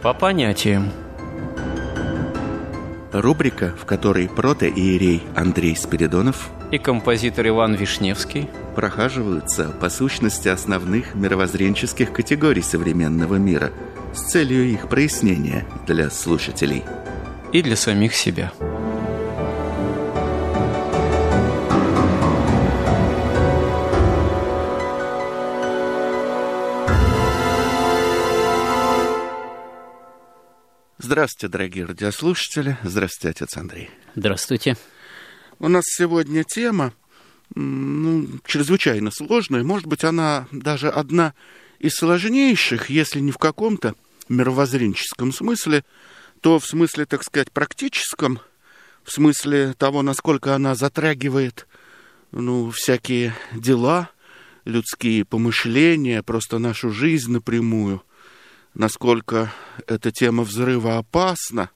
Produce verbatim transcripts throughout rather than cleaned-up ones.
По понятиям. Рубрика, в которой протоиерей Андрей Спиридонов и композитор Иван Вишневский прохаживаются по сущности основных мировоззренческих категорий современного мира с целью их прояснения для слушателей и для самих себя. Здравствуйте, дорогие радиослушатели. Здравствуйте, отец Андрей. Здравствуйте. У нас сегодня тема ну, чрезвычайно сложная. Может быть, она даже одна из сложнейших, если не в каком-то мировоззренческом смысле, то в смысле, так сказать, практическом, в смысле того, насколько она затрагивает ну, всякие дела, людские помышления, просто нашу жизнь напрямую. Насколько эта тема взрыва опасна,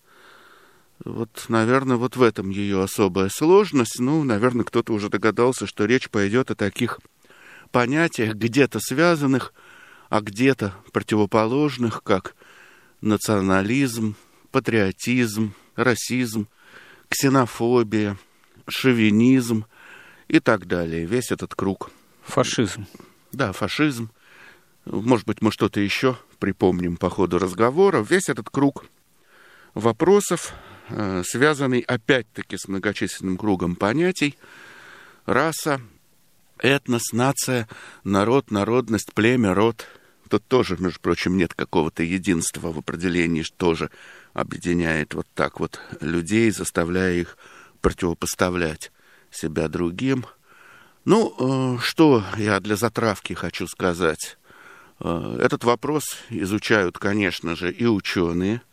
вот, наверное, вот в этом ее особая сложность. Ну, наверное, кто-то уже догадался, что речь пойдет о таких понятиях, где-то связанных, а где-то противоположных, как национализм, патриотизм, расизм, ксенофобия, шовинизм и так далее. Весь этот круг. Фашизм. Да, фашизм. Может быть, мы что-то еще припомним по ходу разговора. Весь этот круг вопросов, э, связанный опять-таки с многочисленным кругом понятий: раса, этнос, нация, народ, народность, племя, род. Тут тоже, между прочим, нет какого-то единства в определении, что тоже объединяет вот так вот людей, заставляя их противопоставлять себя другим. Ну, э, что я для затравки хочу сказать. Этот вопрос изучают, конечно же, и ученые,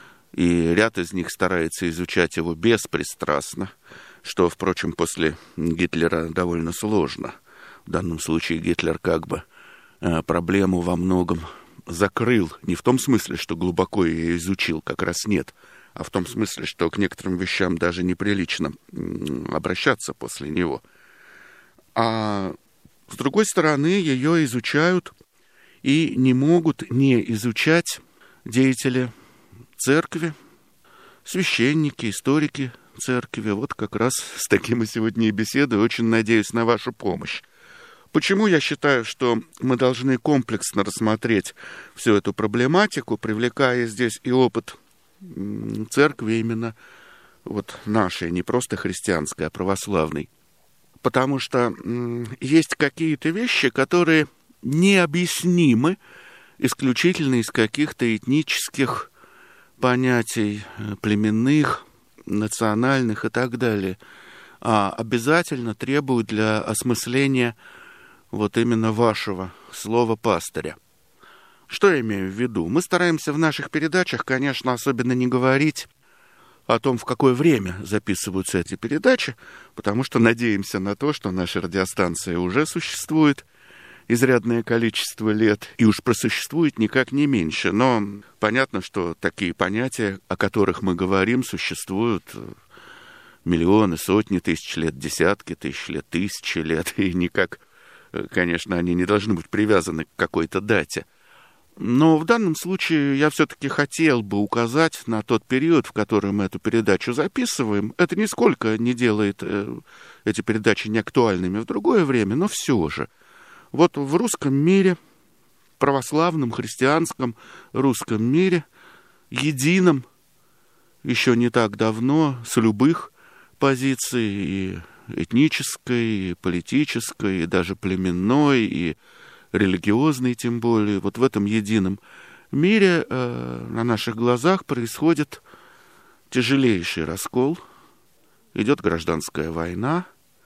и ряд из них старается изучать его беспристрастно, что, впрочем, после Гитлера довольно сложно. В данном случае Гитлер как бы проблему во многом закрыл. Не в том смысле, что глубоко ее изучил, как раз нет, а в том смысле, что к некоторым вещам даже неприлично обращаться после него. А с другой стороны, ее изучают и не могут не изучать деятели церкви, священники, историки церкви. Вот как раз с таким мы сегодня и беседуем. Очень надеюсь на вашу помощь. Почему я считаю, что мы должны комплексно рассмотреть всю эту проблематику, привлекая здесь и опыт церкви именно вот нашей, не просто христианской, а православной? Потому что есть какие-то вещи, которые необъяснимы исключительно из каких-то этнических понятий, племенных, национальных и так далее, а обязательно требуют для осмысления вот именно вашего слова пастыря. Что я имею в виду? Мы стараемся в наших передачах, конечно, особенно не говорить о том, в какое время записываются эти передачи, потому что надеемся на то, что наша радиостанция уже существует изрядное количество лет, и уж просуществует никак не меньше. Но понятно, что такие понятия, о которых мы говорим, существуют миллионы, сотни тысяч лет, десятки тысяч лет, тысячи лет, и никак, конечно, они не должны быть привязаны к какой-то дате. Но в данном случае я все-таки хотел бы указать на тот период, в который мы эту передачу записываем. Это нисколько не делает эти передачи неактуальными в другое время, но все же. Вот в русском мире, православном, христианском русском мире, едином, еще не так давно, с любых позиций, и этнической, и политической, и даже племенной, и религиозной тем более, вот в этом едином мире э, на наших глазах происходит тяжелейший раскол, идет гражданская война,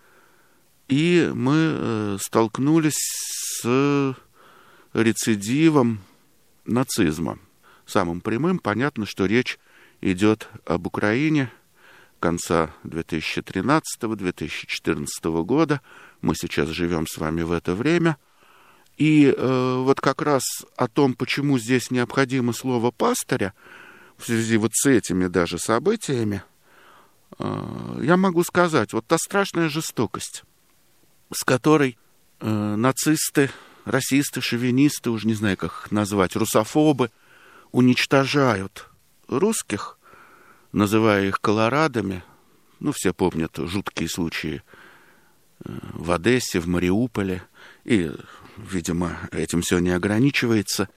и мы э, столкнулись с рецидивом нацизма. Самым прямым понятно, что речь идет об Украине конца две тысячи тринадцатого — две тысячи четырнадцатого года. Мы сейчас живем с вами в это время. И э, вот как раз о том, почему здесь необходимо слово пастыря, в связи вот с этими даже событиями, э, я могу сказать, вот та страшная жестокость, с которой э, нацисты, расисты, шовинисты, уж не знаю, как их назвать, русофобы, уничтожают русских, называя их колорадами. Ну, все помнят жуткие случаи в Одессе, в Мариуполе. И, видимо, этим все не ограничивается.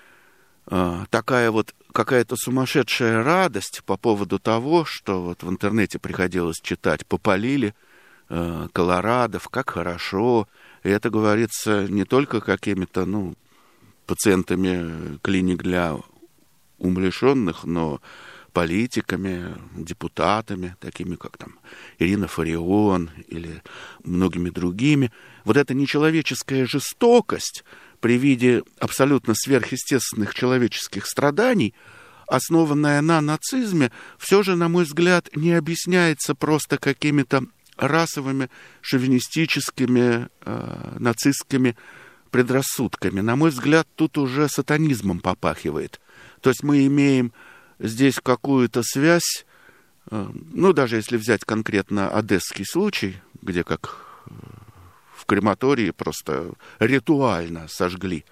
Такая вот какая-то сумасшедшая радость по поводу того, что вот в интернете приходилось читать, попалили э, колорадов, как хорошо. И это говорится не только какими-то, ну, пациентами клиник для умалишенных, но политиками, депутатами, такими как там Ирина Фарион или многими другими. Вот эта нечеловеческая жестокость при виде абсолютно сверхъестественных человеческих страданий, основанная на нацизме, все же, на мой взгляд, не объясняется просто какими-то расовыми, шовинистическими, э, нацистскими предрассудками. На мой взгляд, тут уже сатанизмом попахивает. То есть мы имеем здесь какую-то связь, э, ну, даже если взять конкретно одесский случай, где как в крематории просто ритуально сожгли,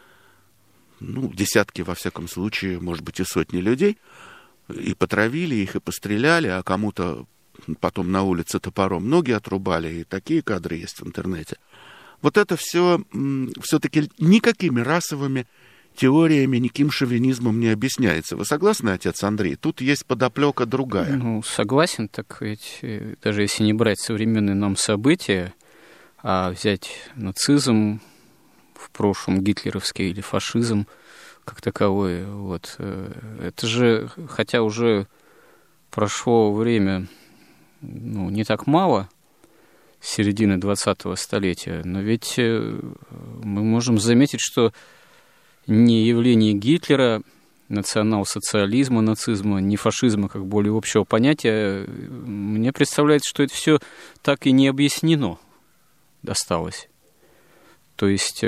ну, десятки, во всяком случае, может быть, и сотни людей, и потравили их, и постреляли, а кому-то потом на улице топором ноги отрубали, и такие кадры есть в интернете. Вот это все все-таки никакими расовыми теориями, никаким шовинизмом не объясняется. Вы согласны, отец Андрей? Тут есть подоплека другая. Ну, согласен, так ведь даже если не брать современные нам события, а взять нацизм в прошлом, гитлеровский или фашизм как таковой, вот, это же, хотя уже прошло время, ну, не так мало, с середины двадцатого столетия, но ведь мы можем заметить, что ни явление Гитлера, национал-социализма, нацизма, ни фашизма как более общего понятия, мне представляется, что это все так и не объяснено досталось. То есть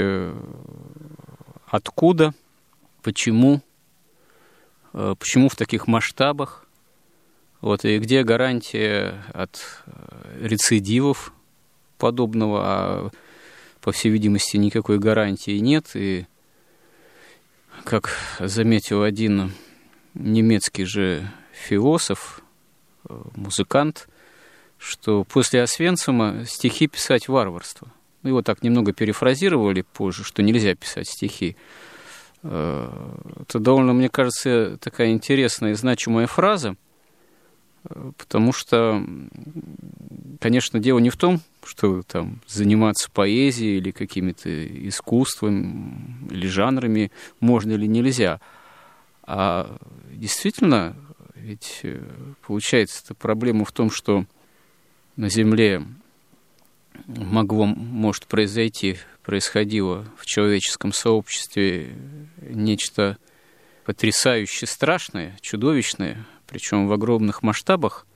откуда, почему, почему в таких масштабах, вот, и где гарантия от рецидивов подобного, а, по всей видимости, никакой гарантии нет. И, как заметил один немецкий же философ, музыкант, что после Освенцима стихи писать варварство. Его так немного перефразировали позже, что нельзя писать стихи. Это довольно, мне кажется, такая интересная и значимая фраза, потому что, конечно, дело не в том, что там заниматься поэзией или какими-то искусством или жанрами можно или нельзя, а действительно, ведь получается, проблема в том, что на Земле могло, может произойти, происходило в человеческом сообществе нечто потрясающе страшное, чудовищное, причем в огромных масштабах,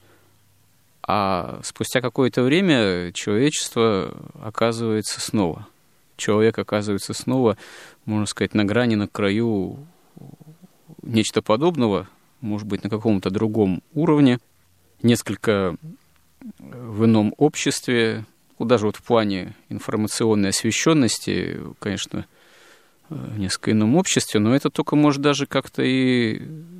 а спустя какое-то время человечество оказывается снова. Человек оказывается снова, можно сказать, на грани, на краю нечто подобного, может быть, на каком-то другом уровне, несколько в ином обществе, ну, даже вот в плане информационной освещенности, конечно, в несколько ином обществе, но это только, может, даже как-то и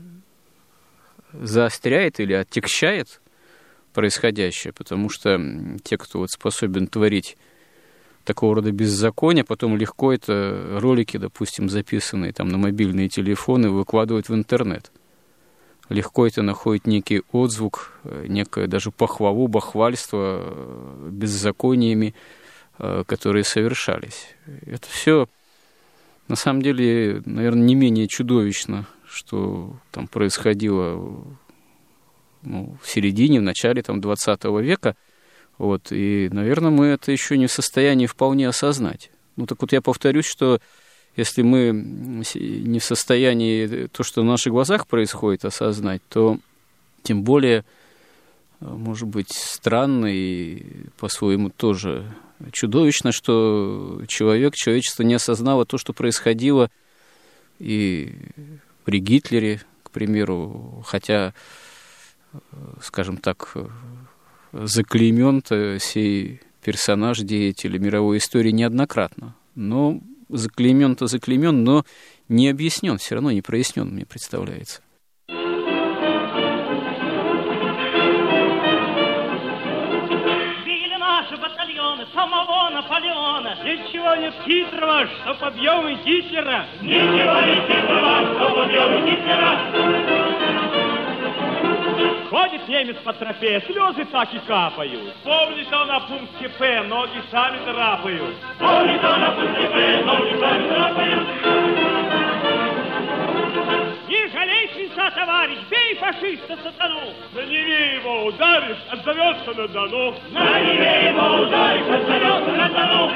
заостряет или оттягчает происходящее, потому что те, кто вот способен творить такого рода беззакония, потом легко это ролики, допустим, записанные там на мобильные телефоны, выкладывают в интернет. Легко это находит некий отзвук, некое даже похвалу, бахвальство беззакониями, которые совершались. Это все на самом деле, наверное, не менее чудовищно, что там происходило, ну, в середине, в начале там, двадцатого века. Вот, и, наверное, мы это еще не в состоянии вполне осознать. Ну, так вот я повторюсь, что если мы не в состоянии то, что на наших глазах происходит, осознать, то тем более, может быть, странно и по-своему тоже чудовищно, что человек, человечество не осознало то, что происходило и при Гитлере, к примеру, хотя, скажем так, заклеймен сей персонаж, деятель мировой истории неоднократно. Но заклеймен-то заклеймен, но не объяснен, все равно не прояснен, мне представляется. Самого Наполеона. Ничего нет хитрого, что побьем и Гитлера. Ничего нет хитрого, что побьем и Гитлера. Ходит немец по тропе, слезы так и капают. Помнит он на пункте П, ноги сами драпают. Помнит он на пункте П, ноги сами драпают. Не жалей свинца, товарищ, бей фашиста сатану. На Неве его ударишь, отзовется на Дону. На Неве его ударишь, отзовется на Дону.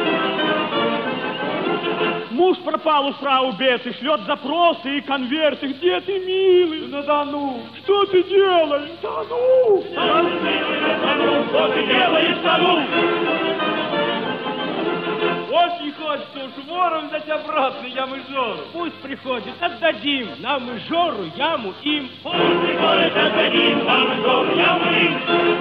Муж пропал у фрау Беты, шлет запросы и конверты. Где ты, милый? На Дону. Что ты делаешь? Дону. Что ты делаешь, Дону? Что ты делаешь, Дону? Очень хочется уж вором дать обратно яму и Жору. Пусть приходит, отдадим нам и Жору, яму им. Пусть приходит, отдадим нам и Жору, яму им.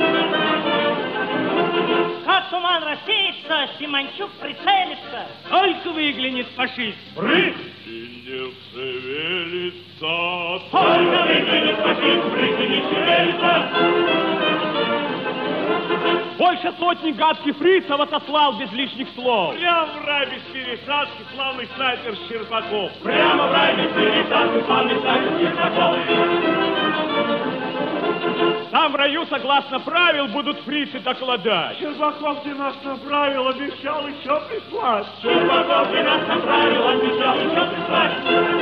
Как туман рассеется, Симончук прицелится. Только выглянет фашист. Прыг! И не шевелится. Только выглянет фашист, прыг и не шевелится. Больше сотни гадких фрицев отослал без лишних слов. Прямо в рай без пересадки славный снайпер Щербаков. Прямо в рай без пересадки славный снайпер Щербаков. Там в раю, согласно правил, будут фрицы докладать. Щербаков, где нас направил, обещал еще прислать. Щербаков, где нас направил, обещал еще прислать.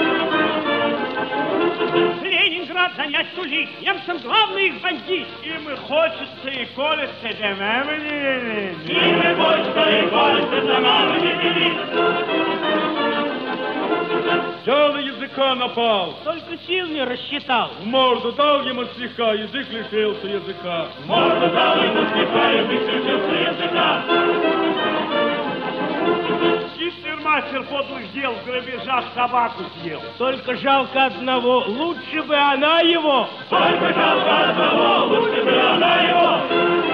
Ленинград занять сулит, немцам главный их бандит. Им и хочется, и колется, да мамы не велит. Им и хочется, и колется, да мамы не велит. Я на языка напал. Только сил не рассчитал. В морду дал ему слегка, язык лишился языка. В морду дал ему слегка, язык лишился языка. Гитлер-мастер подлых дел в грабежах собаку съел. Только жалко одного, лучше бы она его. Только жалко одного, лучше бы она его.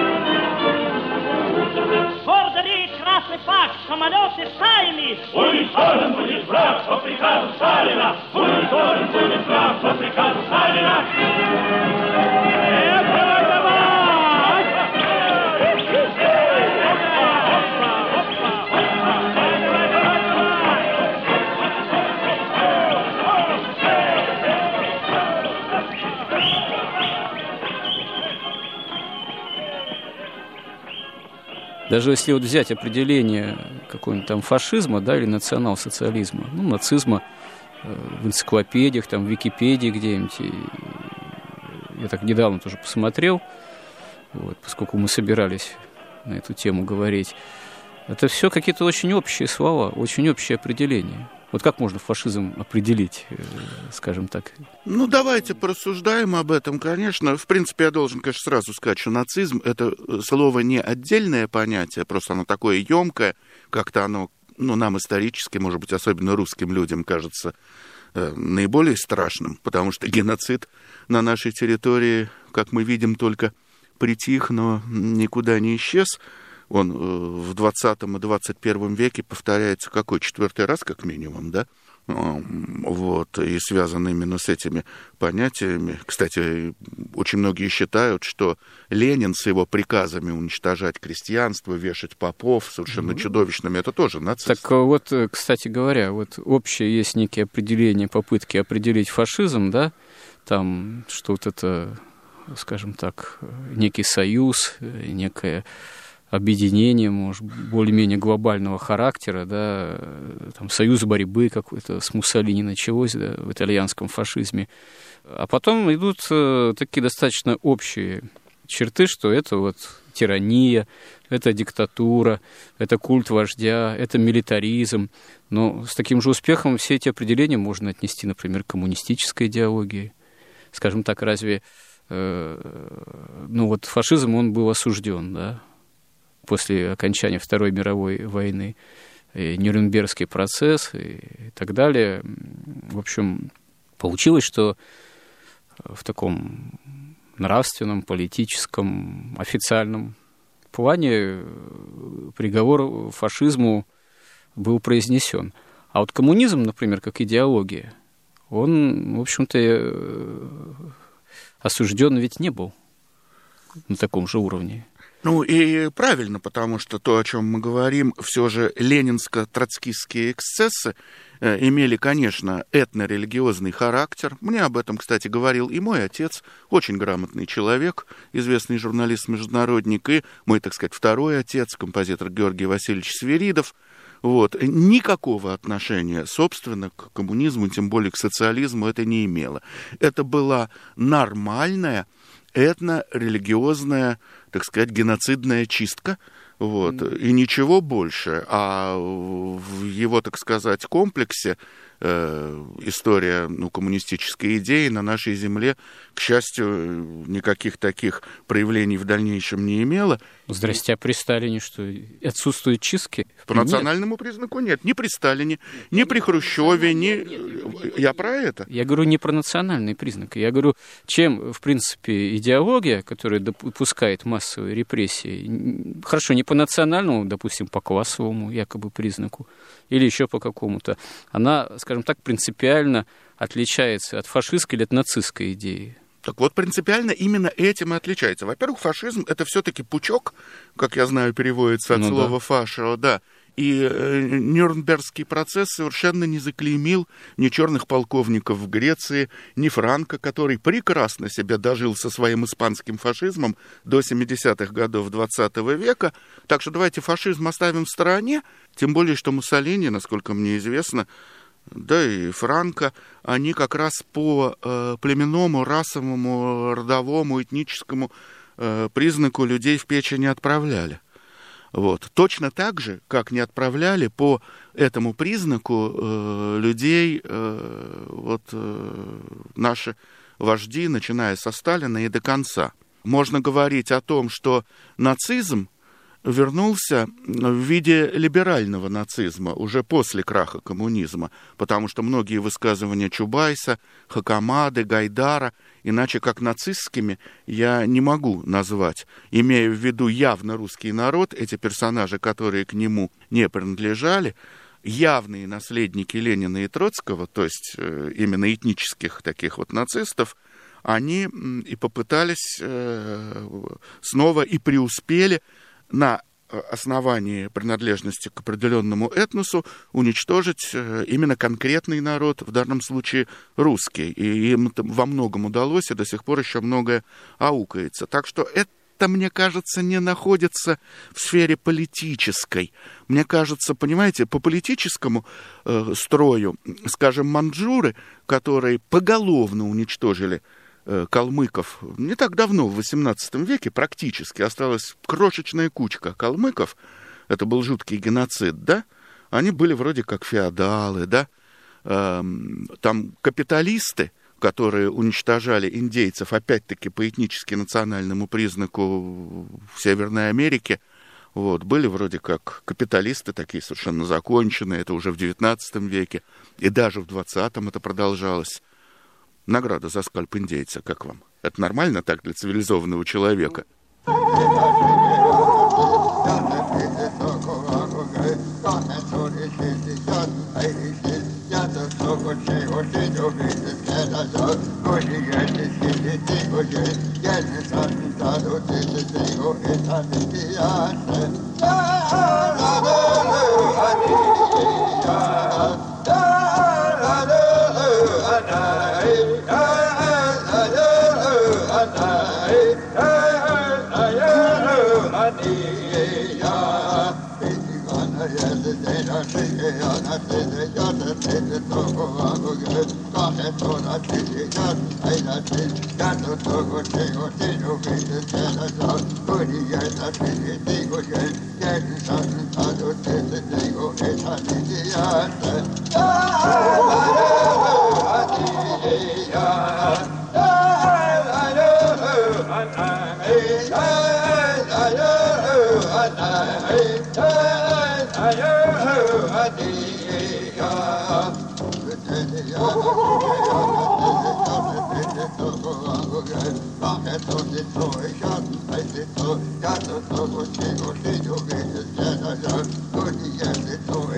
Гордо реет красный флаг, самолеты стаями. Уничтожен будет враг по приказу Сталина. Уничтожен будет враг по приказу Сталина. Этого давай! Даже если вот взять определение какого-нибудь там фашизма, да, или национал-социализма, ну, нацизма э, в энциклопедиях, там, в Википедии где-нибудь, и, я так недавно тоже посмотрел, вот, поскольку мы собирались на эту тему говорить, это все какие-то очень общие слова, очень общие определения. Вот как можно фашизм определить, скажем так? Ну, давайте порассуждаем об этом, конечно. В принципе, я должен, конечно, сразу сказать, что нацизм — это слово не отдельное понятие, просто оно такое емкое, как-то оно, ну, нам исторически, может быть, особенно русским людям, кажется э, наиболее страшным, потому что геноцид на нашей территории, как мы видим, только притих, но никуда не исчез. Он в двадцатом и двадцать первом веке повторяется какой? Четвертый раз, как минимум, да? Вот, и связан именно с этими понятиями. Кстати, очень многие считают, что Ленин с его приказами уничтожать крестьянство, вешать попов совершенно mm-hmm. чудовищными, это тоже нацизм. Так вот, кстати говоря, вот общее есть некие определения, попытки определить фашизм, да? Там, что вот это, скажем так, некий союз, некое объединение, может, более-менее глобального характера, да, там, союз борьбы какой-то с Муссолини началось, да, в итальянском фашизме. А потом идут э, такие достаточно общие черты, что это вот тирания, это диктатура, это культ вождя, это милитаризм. Но с таким же успехом все эти определения можно отнести, например, к коммунистической идеологии. Скажем так, разве э, ну вот фашизм, он был осужден, да, после окончания Второй мировой войны, и Нюрнбергский процесс и так далее. В общем, получилось, что в таком нравственном, политическом, официальном плане приговор фашизму был произнесен. А вот коммунизм, например, как идеология, он, в общем-то, осужден ведь не был на таком же уровне. Ну и правильно, потому что то, о чем мы говорим, все же ленинско-троцкистские эксцессы э, имели, конечно, этно-религиозный характер. Мне об этом, кстати, говорил и мой отец, очень грамотный человек, известный журналист-международник, и мой, так сказать, второй отец, композитор Георгий Васильевич Свиридов. Вот. Никакого отношения, собственно, к коммунизму, тем более к социализму, это не имело. Это была нормальная этно-религиозная, так сказать, геноцидная чистка, вот, mm. и ничего больше. А в его, так сказать, комплексе э, история, ну, коммунистической идеи на нашей земле, к счастью, никаких таких проявлений в дальнейшем не имела. Здрасте, а при Сталине что, отсутствуют чистки? По нет. Национальному признаку нет. Ни при Сталине, ни при Хрущеве, ни... Я про это? Я говорю не про национальный признак. Я говорю, чем, в принципе, идеология, которая допускает массовые репрессии, хорошо, не по национальному, допустим, по классовому якобы признаку, или еще по какому-то, она, скажем так, принципиально отличается от фашистской или от нацистской идеи. Так вот, принципиально именно этим и отличается. Во-первых, фашизм — это все-таки пучок, как я знаю, переводится от ну, слова да. «фашио», да. И э, Нюрнбергский процесс совершенно не заклеймил ни черных полковников в Греции, ни Франко, который прекрасно себя дожил со своим испанским фашизмом до семидесятых годов двадцатого века. Так что давайте фашизм оставим в стороне, тем более, что Муссолини, насколько мне известно, да и Франко, они как раз по э, племенному, расовому, родовому, этническому э, признаку людей в печь не отправляли. Вот. Точно так же, как не отправляли по этому признаку э, людей э, вот, э, наши вожди, начиная со Сталина и до конца. Можно говорить о том, что нацизм вернулся в виде либерального нацизма уже после краха коммунизма, потому что многие высказывания Чубайса, Хакамады, Гайдара, иначе как нацистскими, я не могу назвать, имея в виду явно русский народ, эти персонажи, которые к нему не принадлежали, явные наследники Ленина и Троцкого, то есть э, именно этнических таких вот нацистов, они и попытались э, снова и преуспели на основании принадлежности к определенному этносу уничтожить именно конкретный народ, в данном случае русский. И им во многом удалось, и до сих пор еще многое аукается. Так что это, мне кажется, не находится в сфере политической. Мне кажется, понимаете, по политическому э, строю, скажем, маньчжуры, которые поголовно уничтожили калмыков. Не так давно, в восемнадцатом веке, практически осталась крошечная кучка калмыков. Это был жуткий геноцид, да? Они были вроде как феодалы, да? Эм, там капиталисты, которые уничтожали индейцев, опять-таки, по этнически-национальному признаку в Северной Америке, вот, были вроде как капиталисты, такие совершенно законченные, это уже в девятнадцатом веке, и даже в двадцатом это продолжалось. Награда за скальп индейца, как вам? Это нормально так для цивилизованного человека? Thank you.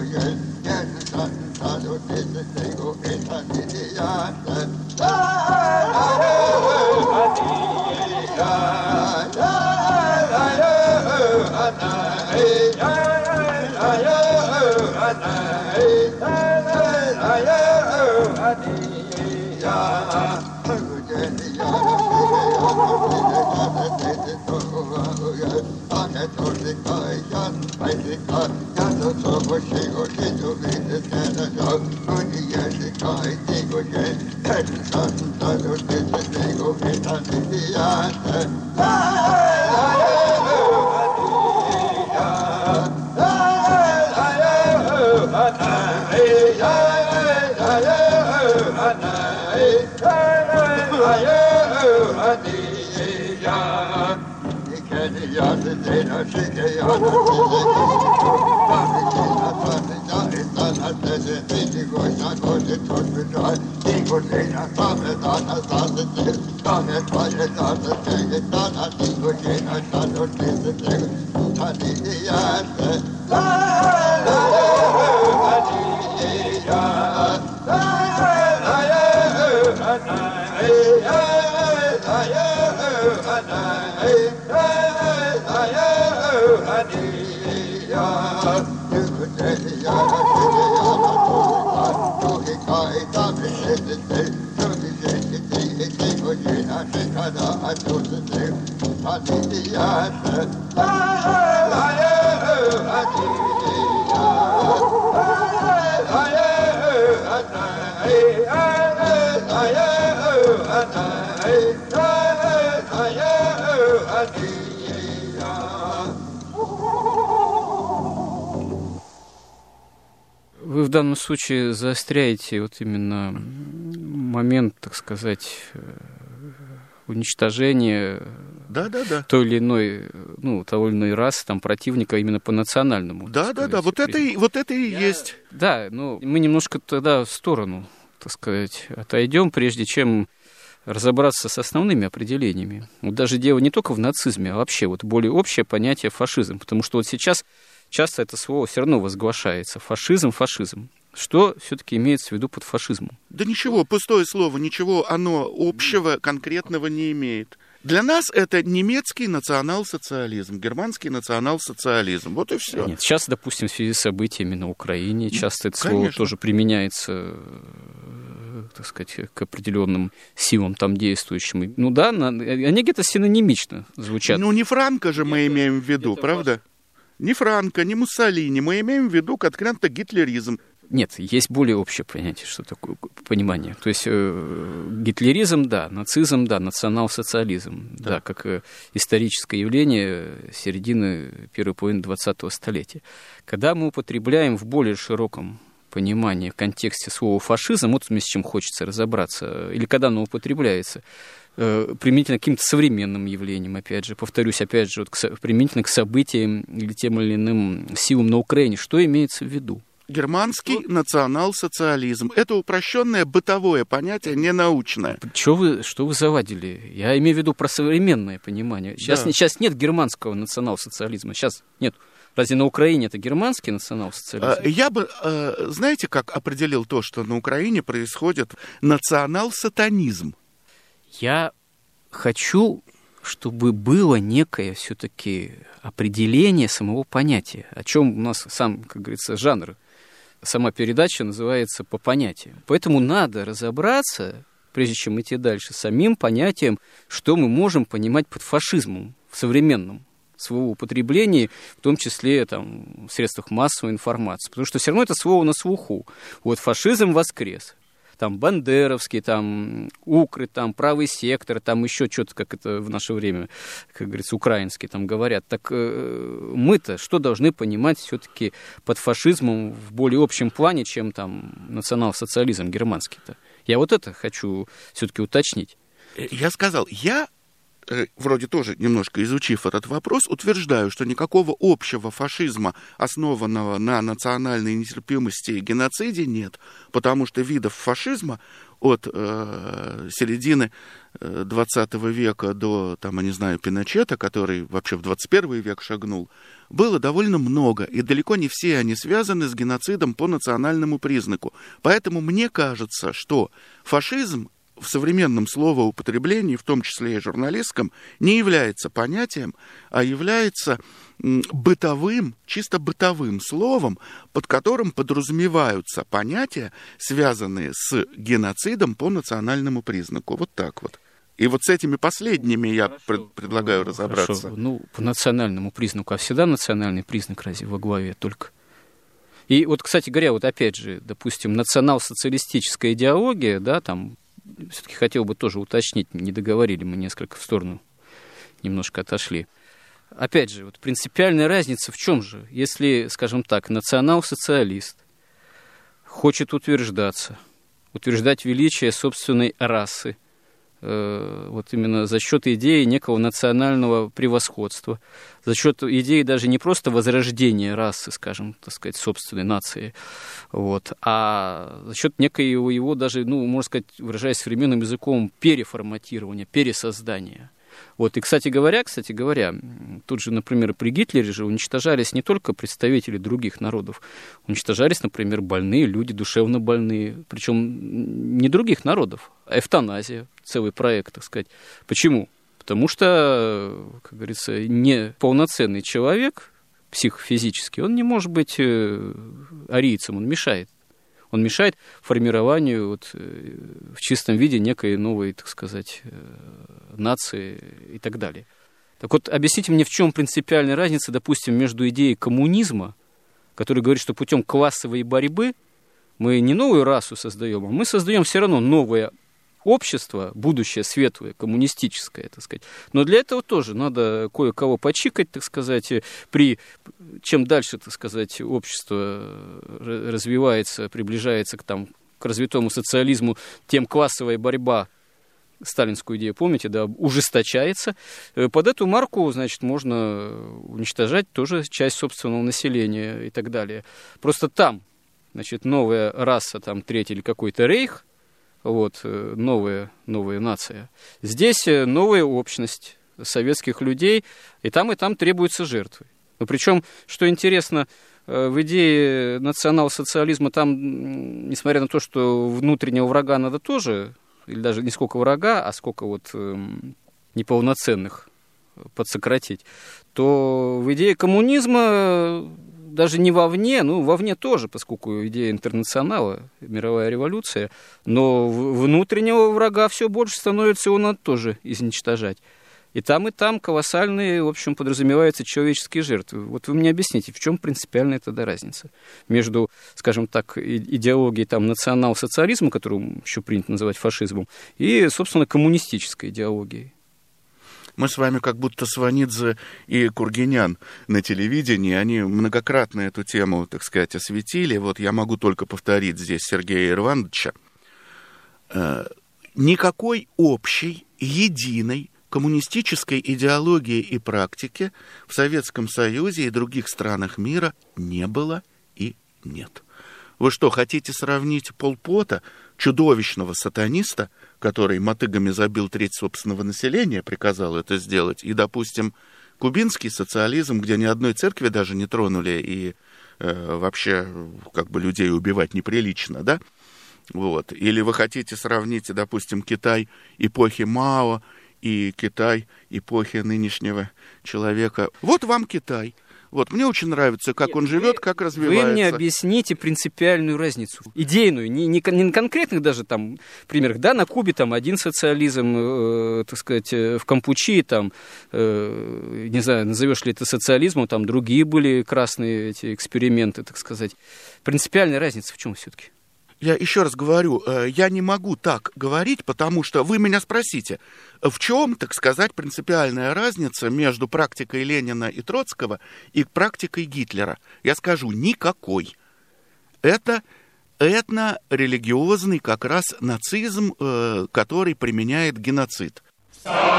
Вы в данном случае заостряете вот именно момент, так сказать, уничтожения да, да, да. той или иной, ну, того или иной расы, там, противника именно по национальному. Да, да, да, вот это, и, вот это и Я... есть. Да, ну, мы немножко тогда в сторону, так сказать, отойдем, прежде чем разобраться с основными определениями. Вот даже дело не только в нацизме, а вообще вот более общее понятие фашизм, потому что вот сейчас часто это слово все равно возглашается. Фашизм, фашизм. Что все-таки имеется в виду под фашизмом? Да ничего, пустое слово, ничего оно общего, конкретного не имеет. Для нас это немецкий национал-социализм, германский национал-социализм. Вот и все. Нет, сейчас, допустим, в связи с событиями на Украине, часто это слово Конечно. тоже применяется, так сказать, к определенным силам там действующим. Ну да, они где-то синонимично звучат. Ну не Франко же мы имеем в виду, правда? Ни Франко, ни Муссолини. Мы имеем в виду конкретно гитлеризм. Нет, есть более общее понятие, что такое понимание. То есть э, гитлеризм, да, нацизм, да, национал-социализм, да, да как э, историческое явление середины первой половины двадцатого столетия. Когда мы употребляем в более широком понимании, в контексте слова фашизм, вот с чем хочется разобраться, или когда оно употребляется, э, применительно к каким-то современным явлениям, опять же, повторюсь, опять же, вот к, применительно к событиям или тем или иным силам на Украине, что имеется в виду? Германский национал-социализм. Это упрощенное бытовое понятие, не научное. Что вы, что вы завадили? Я имею в виду про современное понимание. Сейчас, да. сейчас нет германского национал-социализма. Сейчас нет. Разве на Украине это германский национал-социализм? Я бы, знаете, как определил то, что на Украине происходит национал-сатанизм? Я хочу, чтобы было некое все-таки определение самого понятия, о чем у нас сам, как говорится, жанр. Сама передача называется «По понятиям». Поэтому надо разобраться, прежде чем идти дальше, самим понятием, что мы можем понимать под фашизмом в современном своего употреблении, в том числе там, в средствах массовой информации. Потому что все равно это слово на слуху. Вот фашизм воскрес. Там бандеровский, там укры, там правый сектор, там еще что-то, как это в наше время, как говорится, украинский там говорят. Так э, мы-то что должны понимать все-таки под фашизмом в более общем плане, чем там национал-социализм германский-то? Я вот это хочу все-таки уточнить. Я сказал, я вроде тоже немножко изучив этот вопрос, утверждаю, что никакого общего фашизма, основанного на национальной нетерпимости и геноциде, нет, потому что видов фашизма от э, середины двадцатого века до, там, я не знаю, Пиночета, который вообще в двадцать первый век шагнул, было довольно много, и далеко не все они связаны с геноцидом по национальному признаку. Поэтому мне кажется, что фашизм в современном словоупотреблении, в том числе и журналистском, не является понятием, а является бытовым, чисто бытовым словом, под которым подразумеваются понятия, связанные с геноцидом по национальному признаку. Вот так вот. И вот с этими последними я Хорошо. пред, предлагаю разобраться. Хорошо. Ну, по национальному признаку, а всегда национальный признак разве во главе только? И вот, кстати говоря, вот опять же, допустим, национал-социалистическая идеология, да, там, все-таки хотел бы тоже уточнить, не договорили, мы несколько в сторону немножко отошли. Опять же, вот принципиальная разница в чем же? Если, скажем так, национал-социалист хочет утверждаться, утверждать величие собственной расы, э, вот именно за счет идеи некого национального превосходства, за счет идеи даже не просто возрождения расы, скажем, так сказать, собственной нации, вот, а за счет некоего его даже, ну, можно сказать, выражаясь современным языком, переформатирования, пересоздания. Вот, и, кстати говоря, кстати говоря, тут же, например, при Гитлере же уничтожались не только представители других народов, уничтожались, например, больные люди, душевно больные, причем не других народов, а эвтаназия, целый проект, так сказать. Почему? Потому что, как говорится, неполноценный человек, психофизически, он не может быть арийцем, он мешает. Он мешает формированию вот, в чистом виде некой новой, так сказать, нации и так далее. Так вот, объясните мне, в чем принципиальная разница, допустим, между идеей коммунизма, который говорит, что путем классовой борьбы мы не новую расу создаем, а мы создаем все равно новое общество, будущее светлое, коммунистическое, так сказать. Но для этого тоже надо кое-кого почикать, так сказать, при... чем дальше, так сказать, общество развивается, приближается к, там, к развитому социализму, тем классовая борьба, сталинскую идею, помните, да, ужесточается. Под эту марку, значит, можно уничтожать тоже часть собственного населения и так далее. Просто там, значит, новая раса, там, третий или какой-то рейх, вот, новая, новая нация. Здесь новая общность советских людей, и там, и там требуются жертвы. Но причем, что интересно, в идее национал-социализма там, несмотря на то, что внутреннего врага надо тоже, или даже не сколько врага, а сколько вот неполноценных подсократить, то в идее коммунизма даже не вовне, ну, вовне тоже, поскольку идея интернационала, мировая революция, но внутреннего врага все больше становится, его надо тоже изничтожать. И там, и там колоссальные, в общем, подразумеваются человеческие жертвы. Вот вы мне объясните, в чем принципиальная тогда разница между, скажем так, идеологией там, национал-социализма, которую еще принято называть фашизмом, и, собственно, коммунистической идеологией? Мы с вами как будто Сванидзе и Кургинян на телевидении, они многократно эту тему, так сказать, осветили. Вот я могу только повторить здесь Сергея Ирвановича. Никакой общей, единой коммунистической идеологии и практики в Советском Союзе и других странах мира не было и нет. Вы что, хотите сравнить Пол Пота, чудовищного сатаниста, который мотыгами забил треть собственного населения, приказал это сделать, и, допустим, кубинский социализм, где ни одной церкви даже не тронули, и э, вообще как бы людей убивать неприлично, да? Вот. Или вы хотите сравнить, допустим, Китай эпохи Мао и Китай эпохи нынешнего человека. Вот вам Китай. Вот, мне очень нравится, как Нет, он живет, вы, как развивается. Вы мне объясните принципиальную разницу, идейную, не, не, не на конкретных даже там примерах. Да, на Кубе там один социализм, э, так сказать, в Кампучи там, э, не знаю, назовешь ли это социализмом, там другие были красные эти эксперименты, так сказать. Принципиальная разница в чем все-таки? Я еще раз говорю, я не могу так говорить, потому что вы меня спросите, в чем, так сказать, принципиальная разница между практикой Ленина и Троцкого и практикой Гитлера? Я скажу, никакой. Это этно-религиозный как раз нацизм, который применяет геноцид.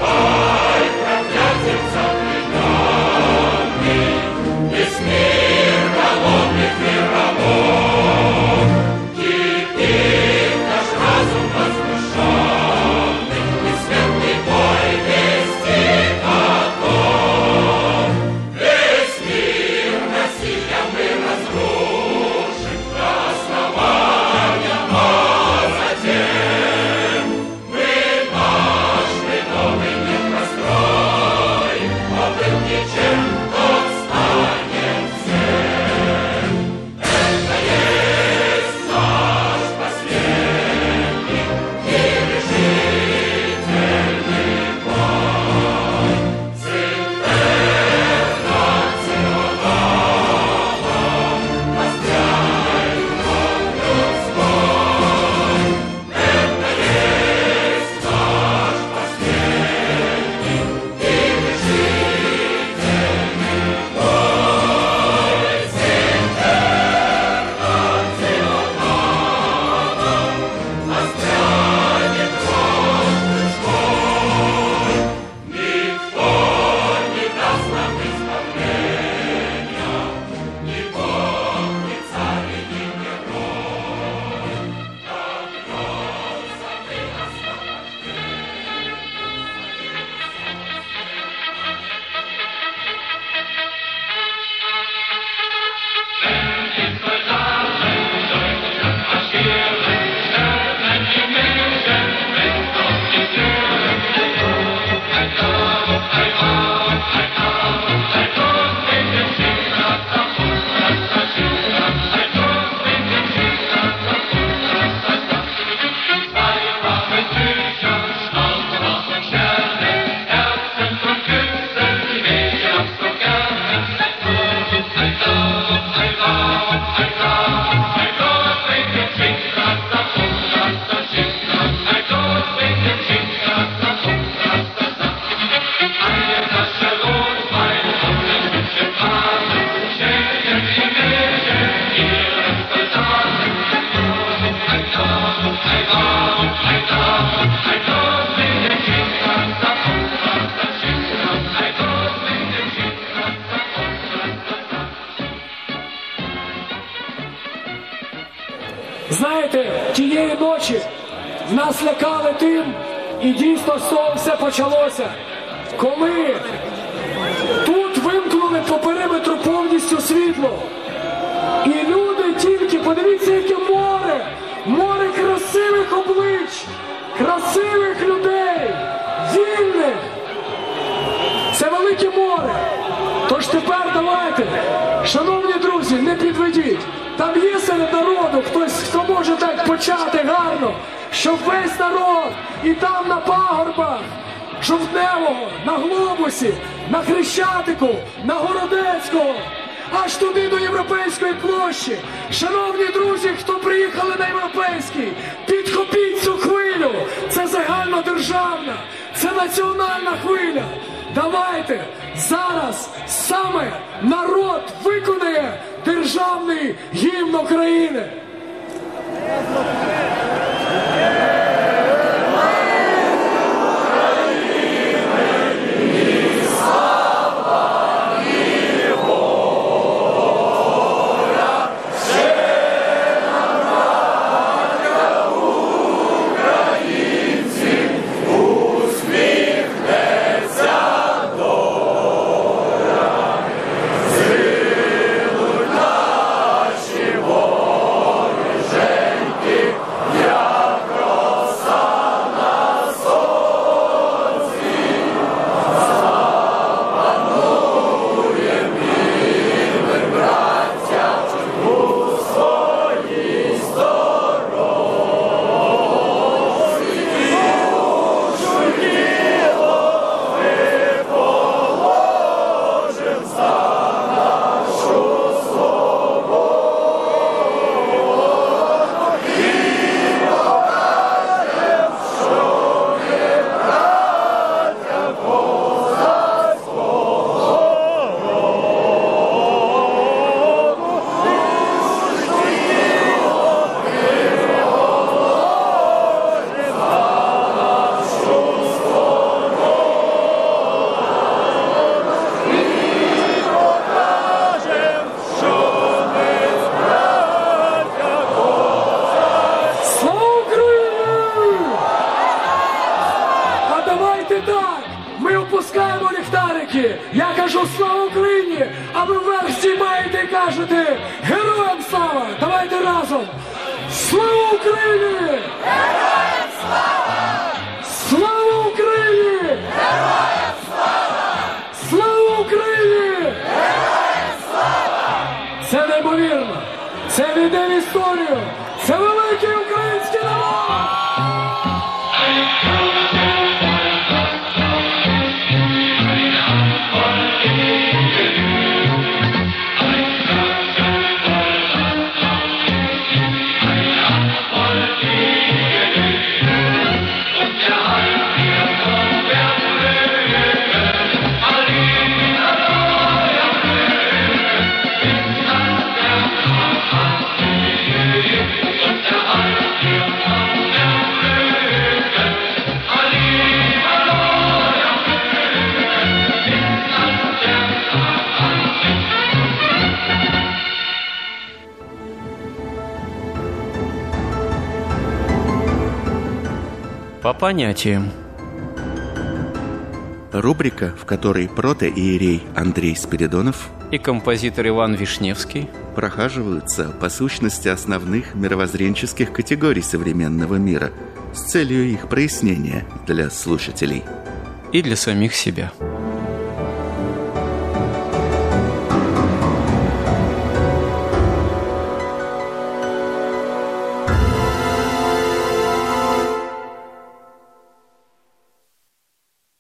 Знаєте, тієї ночі в нас лякали тим, і дійсно з того все почалося, коли тут вимкнули по периметру повністю світло. І люди тільки, подивіться, яке море, море красивих облич, красивих людей, вільних. Це велике море. Тож тепер давайте, шановні друзі, не підведіть. Там є серед народу хтось, хто може так почати гарно, щоб весь народ і там на пагорбах Жовтневого, на Глобусі, на Хрещатику, на Городецького, аж туди до Європейської площі. Шановні друзі, хто приїхали на Європейський, підхопіть цю хвилю. Це загальнодержавна, це національна хвиля. Давайте зараз саме народ виконає державний гімн України. Вороженьки кажемо слава Україні, а ви вверх здіймаєте і кажете героям слава! Давайте разом! Слава Україні! Героям слава! Слава Україні! Героям слава! Слава Україні! Героям слава! Це неймовірно! Це війде в історію! Це великий український народ! По понятиям. Рубрика, в которой протоиерей Андрей Спиридонов И композитор Иван Вишневский прохаживаются по сущности основных мировоззренческих категорий современного мира с целью их прояснения для слушателей. и для самих себя.